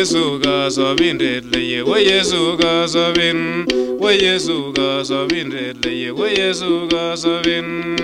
Yesu ga sobinde le wo Yesu ga sobin wo Yesu ga sobinde le wo Yesu ga sobin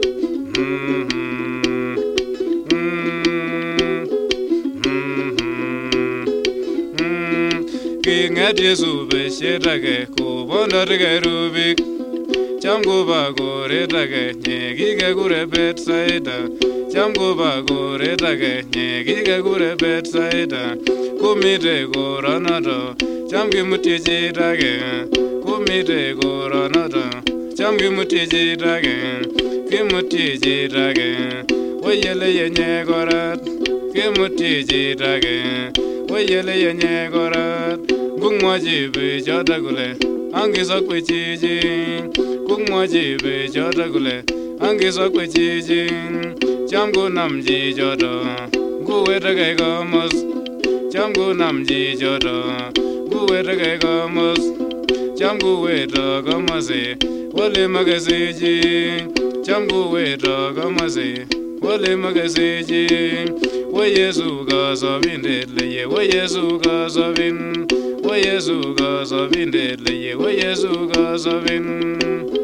Kinget Yesu be shedage ko bondage rubik Chamgo ba gore tage nyegi ge gure Betsaida Chamgo ba gore tage nyegi ge gure Betsaida Kumite goranado chamgi mutiji tage Kumite goranado chamgi mutiji tage Kimutiji tage Wayele yenye gorat Kimutiji tage Wayele yenye gorat Gungwaji be jadagule Angisa kwechiji Gungwaji be jadagule Angisa kwechiji Chamgo namji jodo Guwe tage gamos Chamgo namji jodo Guwe tage gamos Chamgo wedo gamase Wale magaseji Chamgo wedo gamase Wale magaseji Wo Yesu ga sobinde le wo Yesu ga sobin wo Yesu ga sobinde le wo Yesu ga sobin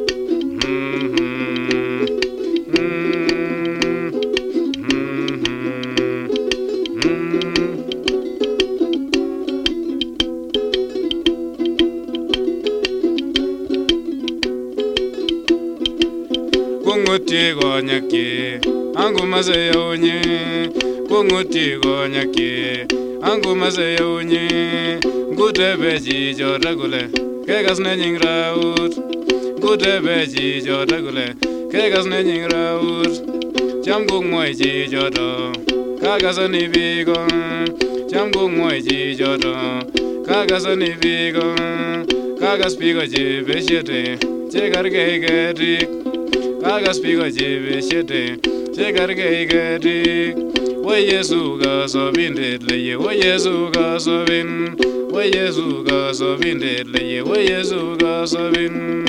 Kunguti go nyaki angu mazayonye Kunguti go nyaki angu mazayonye Gutebeji jodagule kegas nenying raut Gutebeji jodagule kegas nenying raut Chamgung moiji jodo kagasani bigo Chamgung moiji jodo kagasani bigo Kagas bigo jibeshete chegarge gedik Kagas bigo jibeshete chegarge gedik Wo Yesu ga sobinde le wo Yesu ga sobin wo Yesu ga sobinde le wo Yesu ga sobin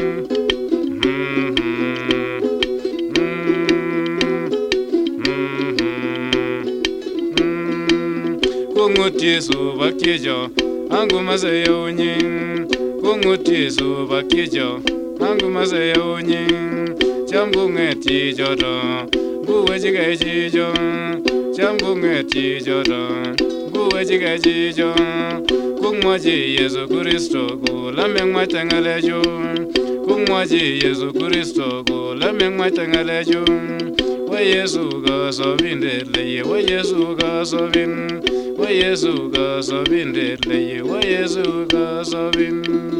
Kunguti su bakyejo angu masayo nyin Kunguti su bakyejo angu masayo nyin Chamgu ngeti jodo Guwe jiga jijo Chamgu ngeti jodo Guwe jiga jijo Kungwaji Yesu Kristo Gulameng matangalejo Kungwaji Yesu Kristo Gulameng matangalejo Wo Yesu ga sobinde le wo Yesu ga sobin wo Yesu ga sobinde le wo Yesu ga sobin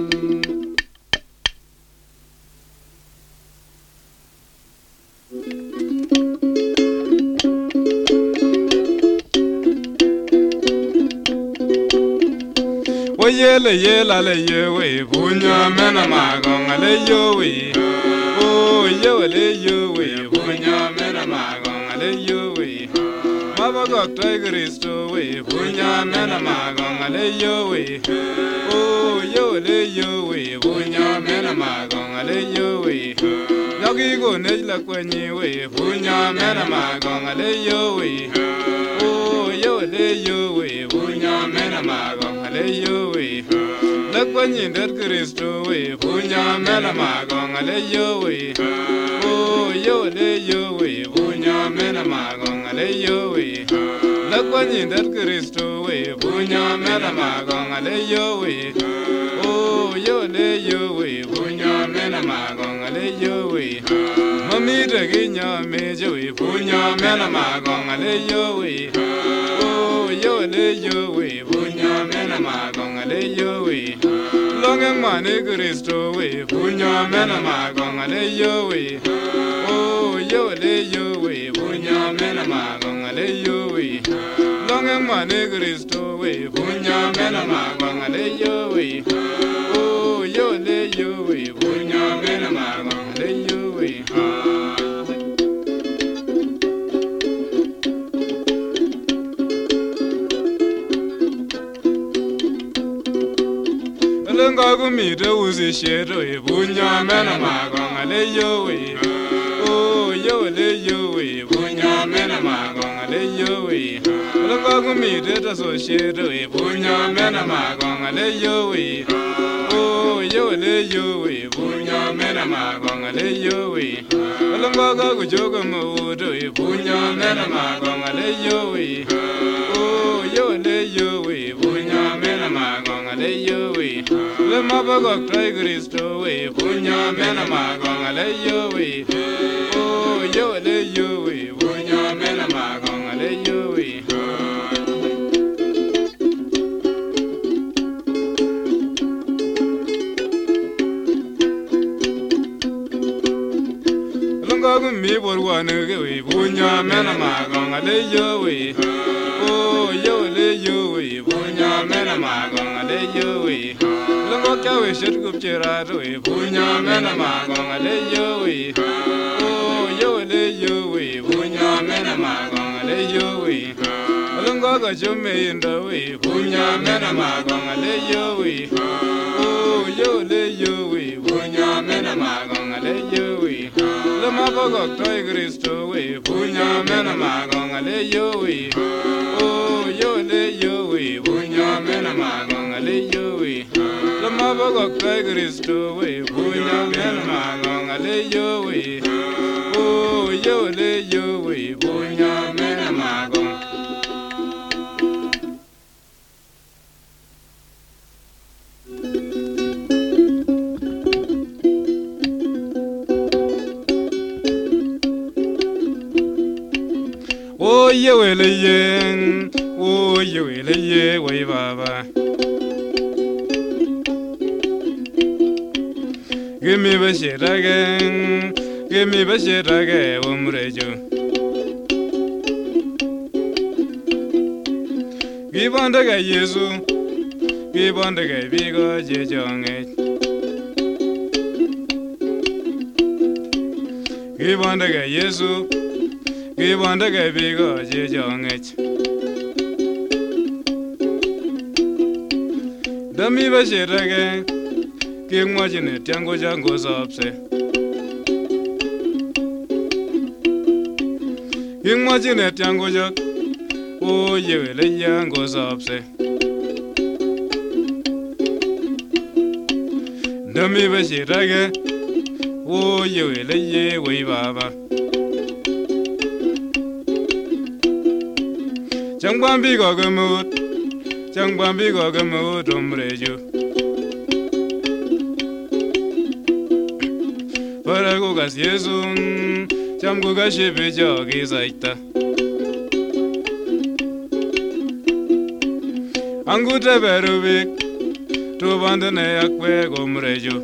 Yele yela le yewe bunya mena magonga le yewe oh yele yewe bunya mena magonga le yewe Mabago Kristo we bunya mena magonga le yewe oh yele yewe bunya mena magonga le yewe Yagi go nejla kwenye we bunya mena magonga le yewe oh yele yewe bunya mena magonga le yewe Lakwanyi der Kristo we bunya mena magonga le yewe oh yele yewe bunya mena magonga le yewe Lakwanyi der Kristo we bunya mena magonga le yewe oh yele yewe bunya mena magonga le yewe Mami de ginya meje we bunya mena magonga le yewe oh yele yewe bunya mena magonga le yewe Longeng mane Kristo we bunya mena magonga le yewe oh yele yewe bunya mena magonga le yewe Longeng mane Kristo we bunya mena magonga le yewe oh yele yewe bunya mena magonga le yewe Lenga gumide uzi shedo e bunya mena magonga le yewe oh yele yewe bunya mena magonga magong ale yo we. Lo ba gu mi de da so she do we punya mena magong ale yo we. Oh yo le yo we punya mena magong ale yo we. Lo ba ga gu jo gu mo do we punya mena magong ale yo we. Oh yo le yo we punya mena magong ale yo we. Le ma ba ga trai Kristo we punya mena magong ale yo we. Oh yo le yo we punya mena magong ale yo we. Longo mi bor wa ne ge we punya mena magong ale yo we. Oh yo le yo we punya mena magong ale yo we. Longo ka we shet gup chera we punya mena magong ale yo we. Oh yo le yo we punya mena magong ale yo we. Longo ga jume inda we punya mena magong ale yo we. Oh yo le yo we punya mena magong ale yo we. Le ma ba ga trai Kristo we punya mena magong ale yo we. Oh yo le yo we punya mena magong ale yo we. Le ma ba ga trai Kristo we punya mena magong ale yo we. Oh yo le yo we punya mena magong. Oh yo le yen, oh yo le ye we baba. Give me a shit again, give me a shit again, umrejo. Give on the guy Yesu, give on the guy Vigo Jejong. Give on the guy Yesu, give on the guy Vigo Jejong. Dummy a shit again. King watching it, Jango Jango's upset. King watching it, Jango Jok. Oh, you will let Jango's upset. Dummy Bashir again. Oh, you will let ye way baba. Jangbambi Gogamut, Jangbambi Gogamut, Umreju. Parago gas Yesu, Jamgo gashibe jogi zaita. Anguta berubik, to bandane akwe gomrejo.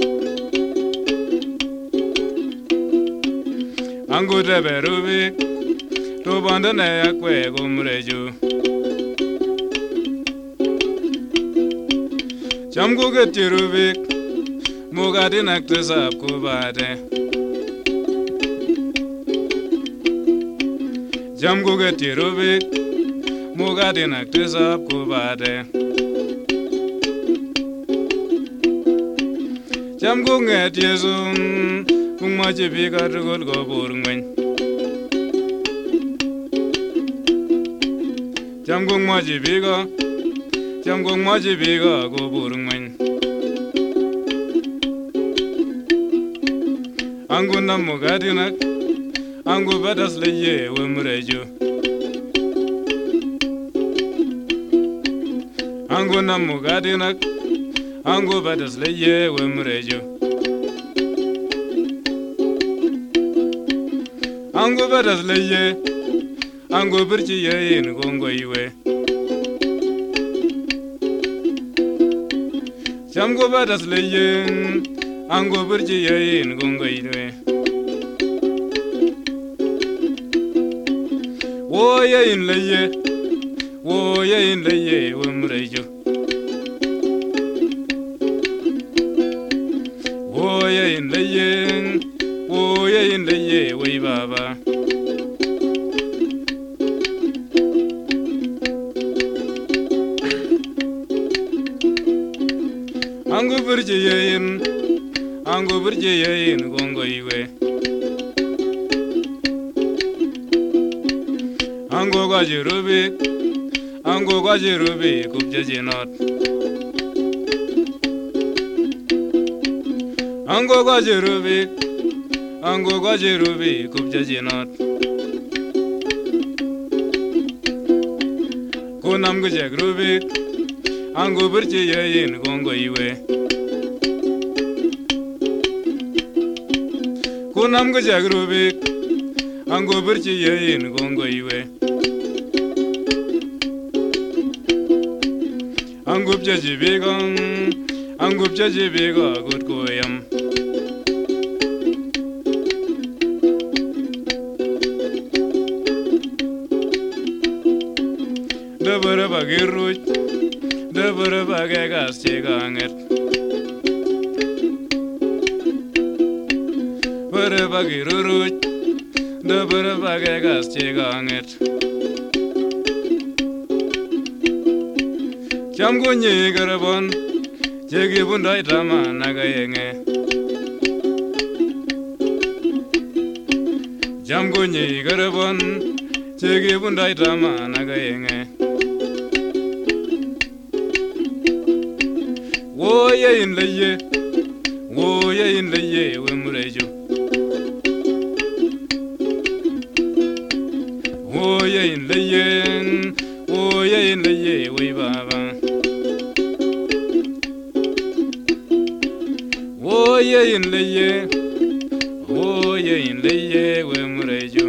Anguta berubik, to bandane akwe gomrejo. Jamgo getirubik. Mugadi nakte sab ko bade. Jamgo gati rubik. Mugadi nakte sab ko bade. Jamgo nget Yesu. Kung maji bika rugol go burngwen. Jamgo maji bika. Jamgo maji bika go burngwen. Angu namu gadinak, angu badas leye wemrejo. Angu namu gadinak, angu badas leye wemrejo. Angu badas leye, angu birchi ye in gongo iwe. Jamgo badas leye. Ango birji yayin gongo idwe. Wo yayin leye wumrejo. Wo yayin leye way baba. Ango birji yayin. Ango birje yayin gongo iwe. Ango Gajirubi, Ango Gajirubi, Kubjajinot. Ango Gajirubi, Ango Gajirubi, Kubjajinot. Kunam Gajagrubi, Ango Burchi Yayin Gongo Iwe. Kunam Gajagrubi, Ango Burchi Yayin Gongo Iwe. Angub Jajibigang, Angub Jajibiga, good goyam. The Burabagirut, the Burabagagas Chiganget. Burabagirut, the Burabagagas Chiganget. Jamgunye Garabon, Jagibundai Drama Nagayenge. Jamgunye Garabon, Jagibundai Drama Nagayenge. Woye in the ye, woye in the ye, Wimurejo. Woye in the yen, woye in the ye, Wibaba. Woye in the ye, woye in the ye, Wimurejo.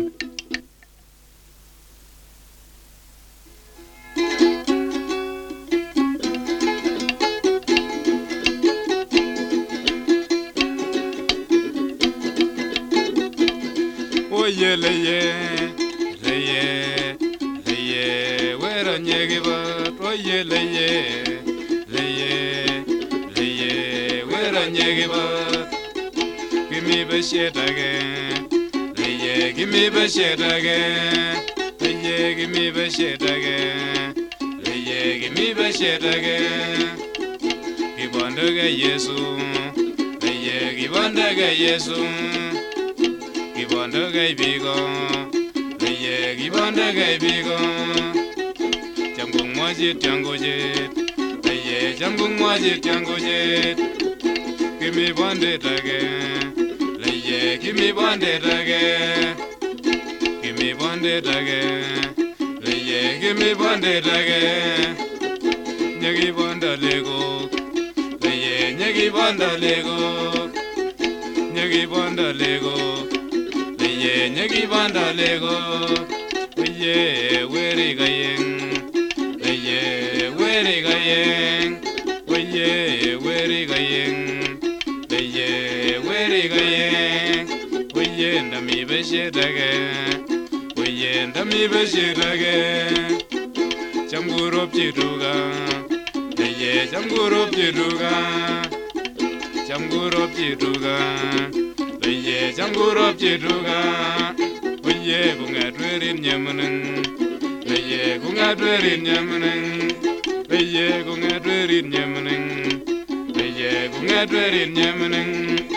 Oye leye, leye, leye, where a nyegiba. Oye leye, leye, leye, where a nyegiba. Give me the shit again. Leye, give me the shit again. Leye, give me the shit again. Leye, give me the shit again. Give on the gay yesu. Leye, give on the gay yesu. Give on the gay bigo, yeah, give on the gay bigo. Jambung Majit Jango Jet, yeah, Jambung Majit Jango Jet. Give me bandit again, yeah, give me bandit again. Give me bandit again, yeah, give me bandit again. Nyagi banda Lego, yeah, Nyagi banda Lego, Nyagi banda Lego. Ye nyagi banda lego, ye weri gayeng, ye weri gayeng, ye weri gayeng, ye weri gayeng, ye ndami beshe dage, ye ndami beshe dage, chamgurop chiduga, ye chamgurop chiduga, chamgurop chiduga. Oye, Jangurop Chiduga, Oye, Gungadwerin Yamanin, Oye, Gungadwerin Yamanin, Oye, Gungadwerin Yamanin, Oye, Gungadwerin Yamanin.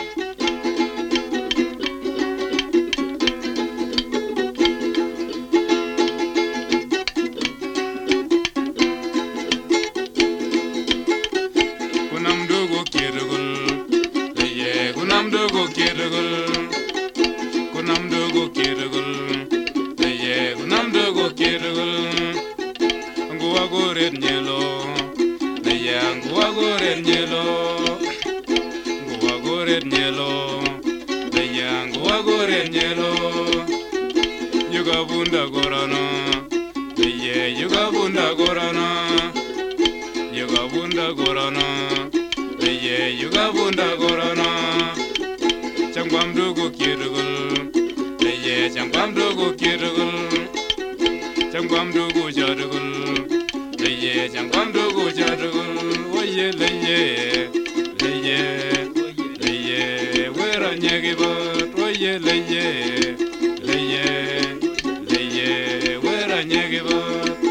Kunam Dugo Kirugul, Oye, Kunam Dugo Kirugul. Kunam dogo kirugul, leye kunam dogo kirugul. Angua goret nyelo, leye angua goret nyelo. Angua goret nyelo, leye angua goret nyelo. Yuga bunda gorana, leye yuga bunda gorana. Yuga bunda gorana, leye yuga bunda gorana. Changwam dogo kirugul. Changwam dogo kirugul, changwam dogo jadugul, leye changwam dogo jadugul, oye leye, leye, leye, wera nyegiba, oye leye, leye, leye, wera nyegiba.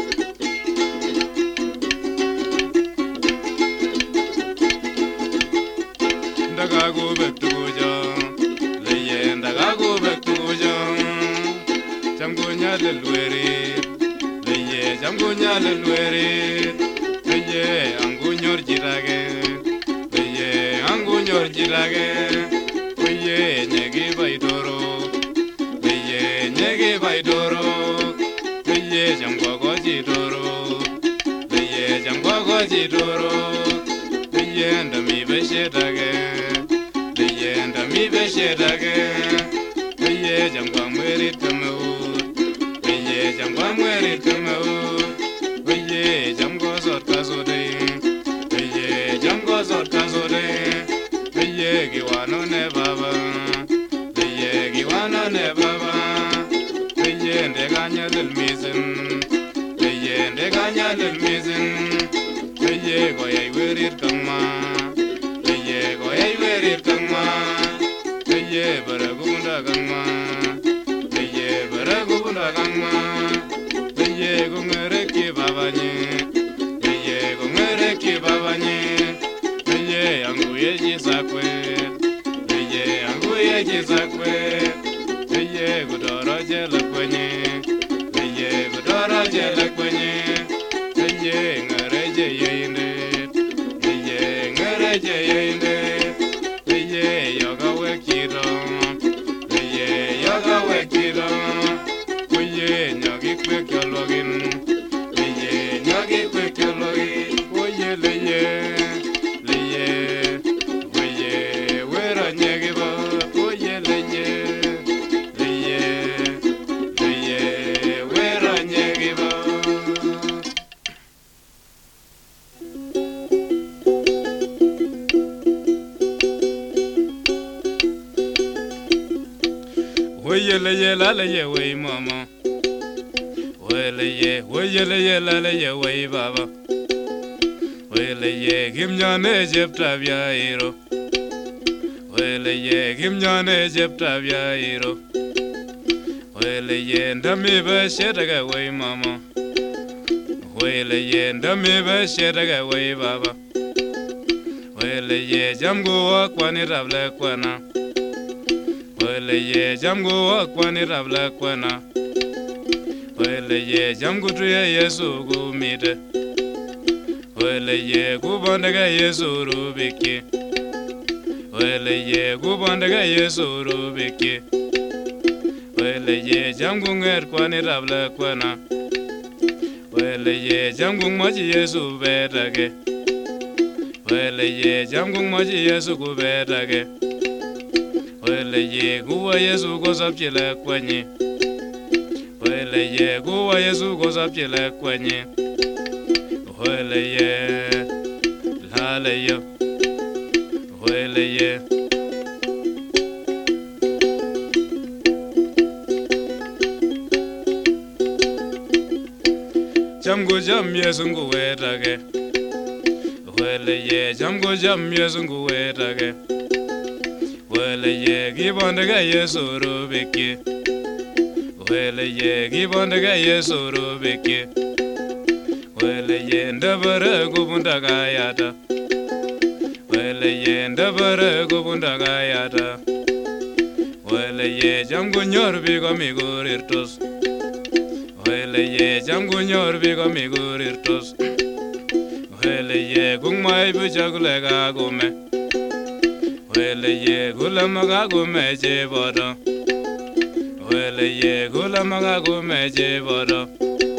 Daga go back to Goja, leye, daga go back to Goja. Changunya del Lueri, jamgunya lelwere ye angunyor jirage ye angunyor jirage ye nyegi baidoro ye nyegi baidoro ye jamgogo jidoro ye jamgogo jidoro ye ndami beshedage ye ndami beshedage ye jamgwa mweri tamo ye jamgwa mweri tamo ye jamgo zorta zode ye jamgo zorta zode ye giwano ne baba ye giwano ne baba ye ndeganya del mizin ye ndeganya del mizin ye goyay werir kama ye goyay werir kama ye baragunda kama ye baragunda kama ye gungere ki babanye ye gungere ki babanye ye anguye jisakwe ye anguye jisakwe ye gudoro jela kwenye ye gudoro jela kwenye ye ngare je yinde ye ngare je yinde ye yoga wekiro ye yoga wekiro ye nyogi kwekyologin ye nyogi kwekyologin ye leye wera nyegiba ye leye wera nyegiba Woyeleye laleye wey mama woyeleye laleye wey baba woyeleye gimnyane jepta byairo woyeleye gimnyane jepta byairo woyeleye ndami bashedage wey mama woyeleye ndami bashedage wey baba woyeleye jamgo wakwani rable kwana ye jamgo wakwani rabla kwana ye jamgo tuye yesu gumite ye gubondaga yesu rubiki ye gubondaga yesu rubiki ye jamgo nger kwani rabla kwana ye jamgo maji yesu bedage ye jamgo maji yesu gubedage ye guwa yesu gozapjele kwenye ye guwa yesu gozapjele kwenye ye laleyo ye jamgo jam yesu nguwetage ye jamgo jam yesu nguwetage ye gibondaga yesu rubiki ye gibondaga yesu rubiki ye ndabara gubundaga yata ye ndabara gubundaga yata ye jamgo nyorbi go migurirtos ye jamgo nyorbi go migurirtos ye gungmai bujagulega gome ye gulamaga gume jebodo ye gulamaga gume jebodo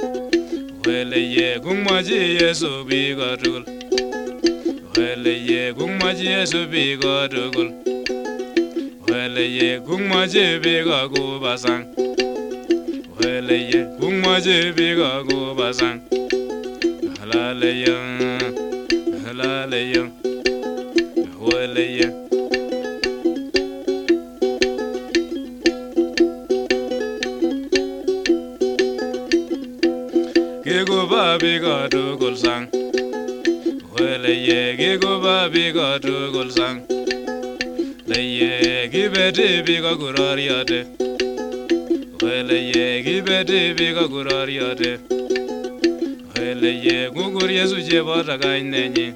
ye gungmaji yesu bigodul ye gungmaji yesu bigodul ye gungmaji bigogu basang ye gungmaji bigogu basang halaleyo ye Gego babi go to gulsang ye gego babi go to gulsang ye gibete bigo gurariate ye gibete bigo gurariate ye gugur yesu jebota gainenye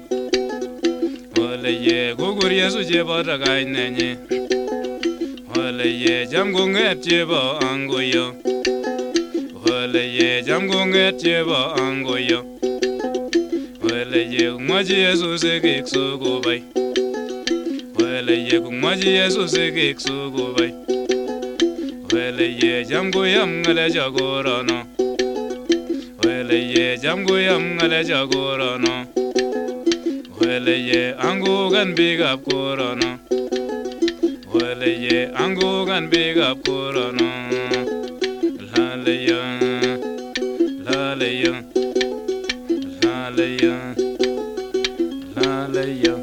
ye gugur yesu jebota gainenye ye jamgo nget jebo angoyo Wele ye jam gunget ye ba angoyo. Wele ye kumaji Yesu seke sugo bay. Wele ye kumaji Yesu seke sugo bay. Wele ye jam goyam ngale jagorano. Wele ye jam goyam ngale jagorano. Wele ye ango gan big up korano. Wele ye ango gan big up korano. Laleya, laleya, laleya, laleya.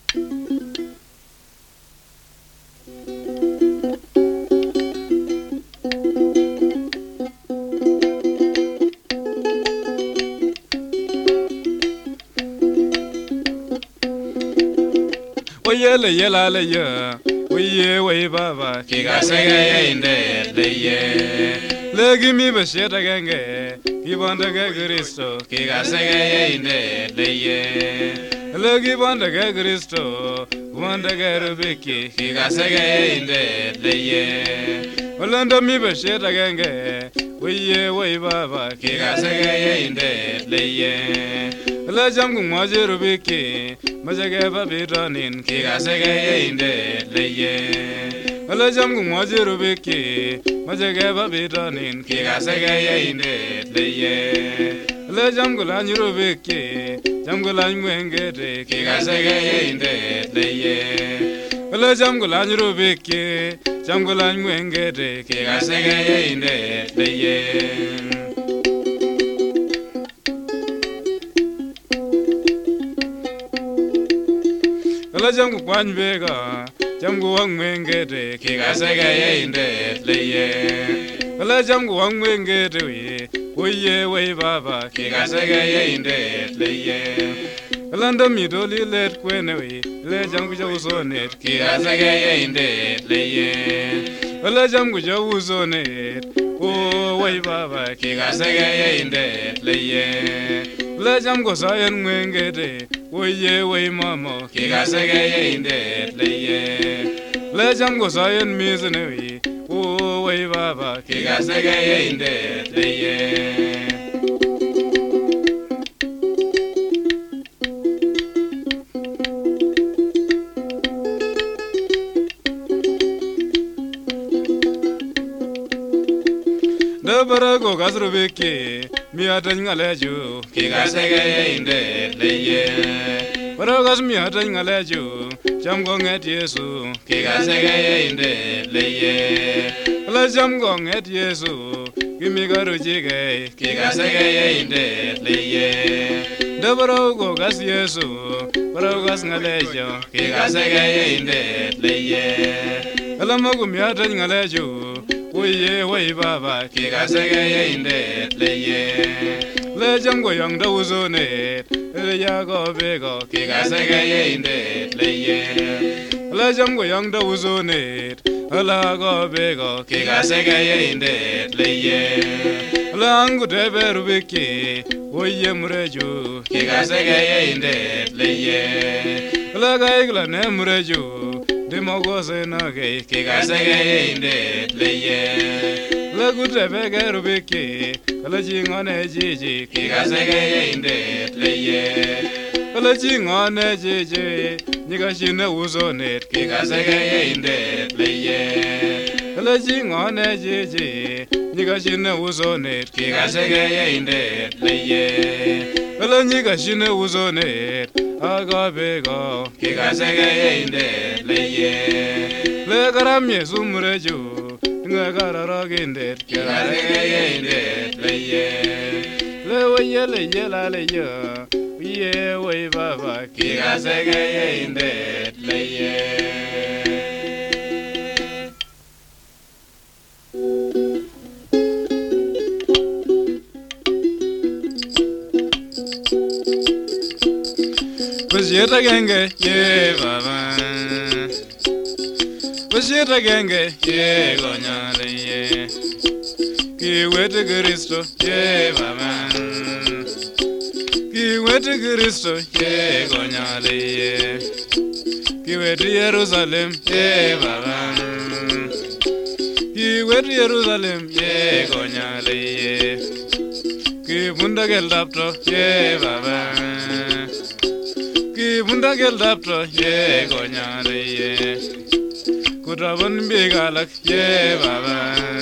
Oyele yelaleya, oye way baba, kiga sege inde leye. Legi mi basheta genge, kibanda ge Kristo, kiga sege inde leye. Legi banda ge Kristo, banda ge rubiki, kiga sege inde leye. Olanda mi basheta genge, oye way baba, kiga sege inde leye. La jam gung maji rubiki, majage babiranin, kiga sege inde leye. La jam gung maji rubiki, majage babiranin, kiga sege inde leye. La jam gulan rubiki, jam gulan mwengede, kiga sege inde leye. La jam gulan rubiki, jam gulan mwengede, kiga sege inde leye. La jam gu kwan bega, jam gu wang mengede, kiga sege inde leye. La jam gu wang mengede we, oye way baba, kiga sege inde leye. Landa mi doli let kwene we, le jam gu jawu sonet, kiga sege inde leye. La jam gu jawu sonet, oh way baba, kiga sege inde leye. La jam gu sayen mengede, oye way mama, kiga sege inde leye. La jam gu sayen mizne we, oh way baba, kiga sege inde leye. Dabarago gasrubeki, mi atany ngaleju, kiga sege inde leye. Baragas mi atany ngaleju, jam gonget Yesu, kiga sege inde leye. La jam gonget Yesu, kimi garu jige, kiga sege inde leye. Dabarago gas Yesu, baragas ngaleju, kiga sege inde leye. Alamagu mi atany ngaleju, oye way baba, kiga sege inde leye. Le jam go yang da uzone, le ya go bego, kiga sege inde leye. Le jam go yang da uzone, la go bego, kiga sege inde leye. La angu de berubiki, oye mureju, kiga sege inde leye. La gaigla ne mureju, demogose nage, kiga sege inde leye. La gute bege rubiki, la jingone jiji, kiga sege inde leye. La jingone jiji, niga shine uzonet, kiga sege inde leye. La jingone jiji, niga shine uzonet, kiga sege inde leye. La niga shine uzonet, aga bego, kiga sege inde leye. Le garam Yesu mureju, nga gararaginde, kiga sege inde leye. Le oye leye la leye, ye way baba, kiga sege inde leye. Bashira genge, ye baba. Bashira genge, ye gonyale ye. Ki wete Kristo, ye baba. Ki wete Kristo, ye gonyale ye. Ki wete Jerusalem, ye baba. Ki kiwet Jerusalem ye konyale ye kibunda geldapto ye baba kibunda geldapto ye konyale ye kutraban bigalak ye baba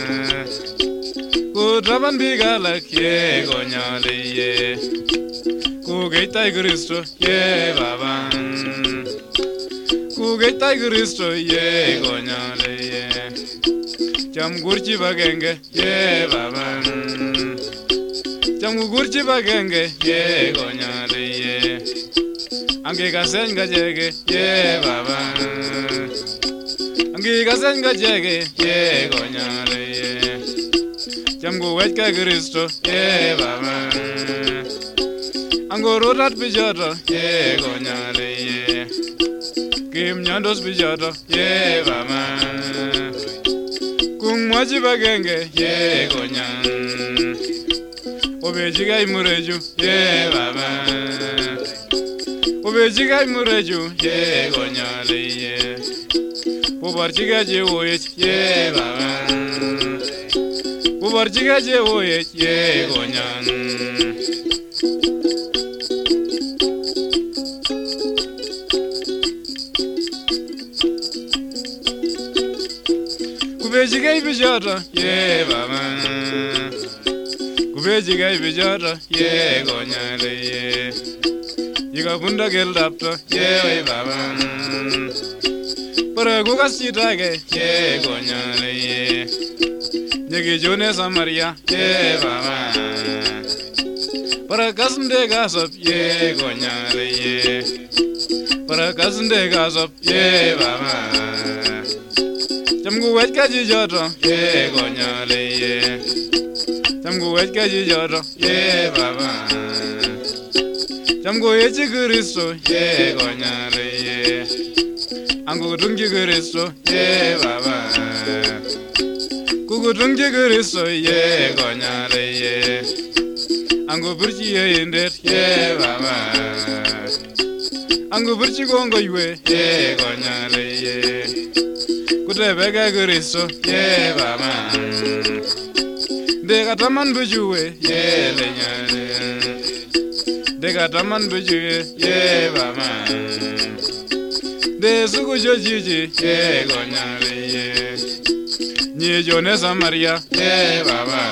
kutraban bigalak ye konyale ye kugeitai Kristo ye baba kugeitai Kristo ye konyale ye cham gurchi bagenge ye baba cham gurchi bagenge ye konyale ye ange kasen gajege ye baba ange kasen gajege ye konyale ye cham guwech ka Kristo ye baba angororat bijoto ye konyale ye kim nyandos bijoto ye baba kumwaji bagenge ye konyan obejigai mureju ye baba obejigai mureju ye konyale ye pobarjigaje oyech ye baba pobarjigaje oyech ye konyan kubejigai bijoto ye baba kubejigai bijoto ye konyale ye yigabunda geldapto ye baba para gugasitake ye konyale ye nyegijone Samaria ye baba para kasnde gasop ye konyale ye para kasnde gasop ye baba Chamgu wet kaji joto ye konyale ye Chamgu wet kaji joto ye baba Chamgu yechi Kristo ye konyale ye Angu tungi Kristo ye baba Kugu tungi Kristo ye konyale ye Angu burchi ye indet ye baba Angu burchi gongo ywe ye konyale ye Kutebeka Kristo ye baba Deka taman bujuwe ye lenyale Deka taman bujuwe ye baba De suku jojiji ye konyale ye Nye jone Samaria ye baba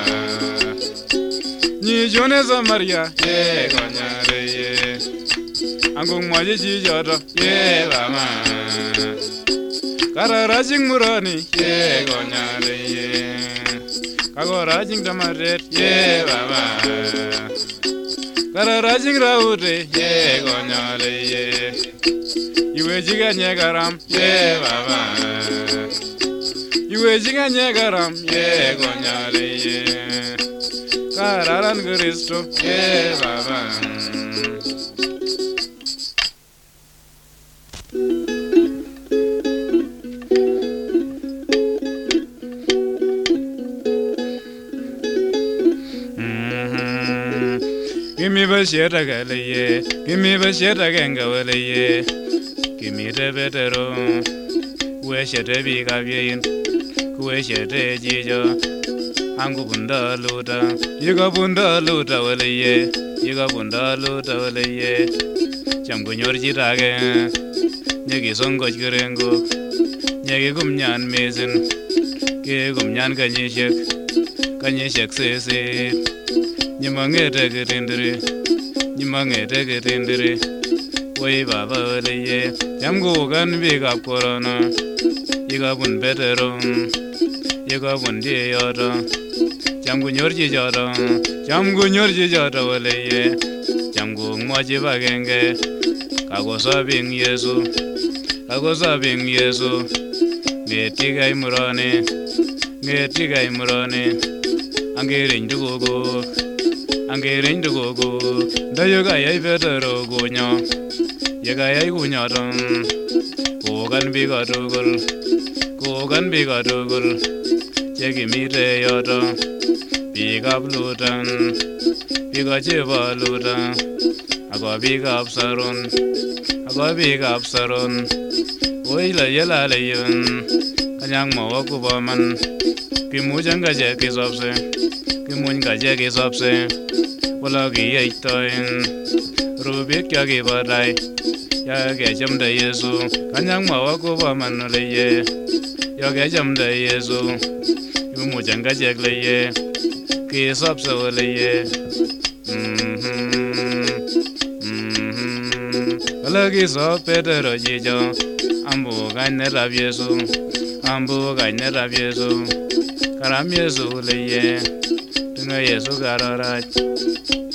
Nye jone Samaria ye konyale ye Angung mwaji jijoto ye baba Kararajing murani ye konyale ye Kagorajing damaret ye baba Kararajing raute ye konyale ye Iwejiga nyagaram ye baba Iwejiga nyagaram ye konyale ye Kararan Kristo ye baba Gimme basheta galaye, gimme basheta gangawalaye, gimme the better, where should I be gavian, where should I jijo, Angubunda luta, you got bunda luta walaye, you got bunda luta walaye, Chamgunyor jitaga, Negi songo gurengo, Negi gumyan mason, Gumyan kanyeshek sese. Nimangete getindere, way baba ye, Jamgo gan big up corona, you got one better room, you got one day order, Jamgo Yorji Jota, Jamgo Yorji Jota, ye, Jamgo Mojiva Genge, Kagosa being Yesu, Getiga Murane, Angering to go. Angering to go, the yoga I better go now. Yaga I go now. Kogan bigger to go. Check me the yota. Big up Luton. Big up Jeva Luton. I got big up Saron. Oila Yela Layon. A young Mowakubaman. kimuchan kachek kesopse, kimuny kachek kesopse, wala kiyeitoen, rubik ya kibarai, ya kechamda Yesu, kanyang mawa koba manoleye, ya kechamda Yesu, kimuchan kachek leye, kesopse waleye. Wala kisop Petero jijo, ambu kainerab Yesu, ambu kainerab Yesu, karam Yesu leye, tunga Yesu kararach.